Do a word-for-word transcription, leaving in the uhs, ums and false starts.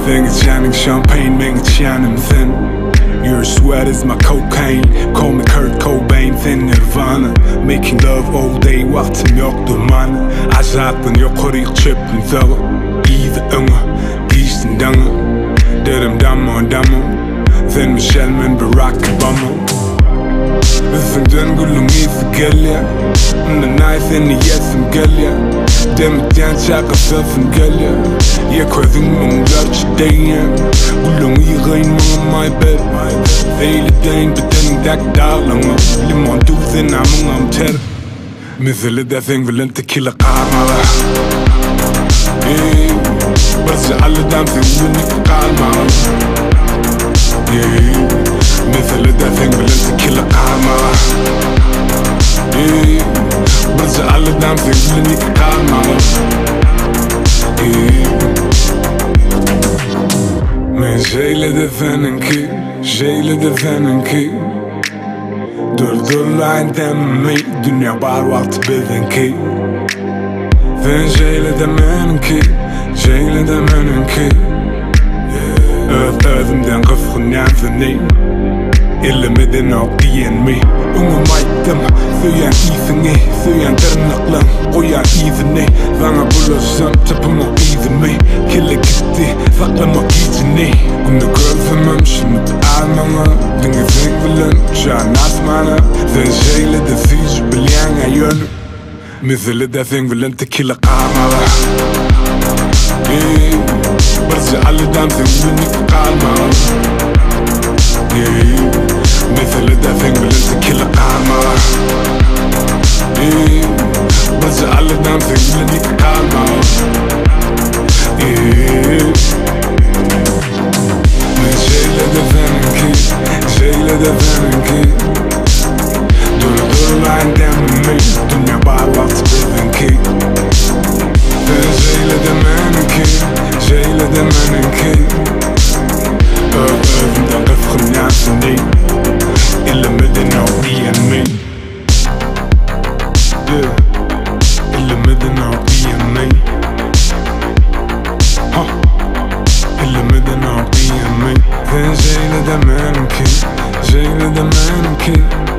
Think it's shining champagne, man, it's shining thin. Your sweat is my cocaine. Call me Kurt Cobain, thin Nirvana. Making love all day, vaktim yoktur mana. Azatın yok oraya çöpün thağı. İyi de ınga, giysin danga. Derim damma damma. Thin Michelle men Barack Obama. Üstünden gülüm iyisi gel ya. The nice and the yes and gel ya. Demet yan şaka sözün gel ya. Ya koydun munglar çideyen. Gülüm iyi gayın mıngı my bed. Veyle deyin bedenin dak dağlama. Limon duzin amın am ter. Mesela da sen vilen tequila karmala. Hey, barca alledam sen vilen karmala. Yeah, mesela da sen vilen tequila karmala. Hey, barca alledam sen vilen karmala. Yeah, men şeyle de seninki, şeyle de seninki. Durdurlayın demeyi, dünya var vakti bizimki. Sen şeyle de benimki, şeyle de benimki. Öz özümden kıskanyan seni. İllemeden ok diyen mi? Unutmaydım, söyleyen iyisini. Söyleyen tırnaklan, koyan iyisini. Sana bulaşsam tapıma iyisini. Kille gitti, saklamak iyisini. Bunu gözlemem şimdi almama. Denge sen bilen, şan asmana. Sen şeyle de siz bilen ayön. Mesela de sen bilen tequila karmala. Yeah, barca alledam sen bilen karmala. Yeah, mesela da sen bilen tequila karmala. Yeah, barca alledam sen bilen karmala. Yeah, men şeyle de seninki, şeyle de seninki. Durdurlayın demeyi, dünya var vakti bizimki. Sen şeyle de benimki, şeyle de benimki. Öz özümden kıskanyan seni. İllemeden ok diyen mi? Yeah, İllemeden ok diyen mi? Huh, İllemeden ok diyen mi? Sen şeyle de benimki, şeyle de benimki.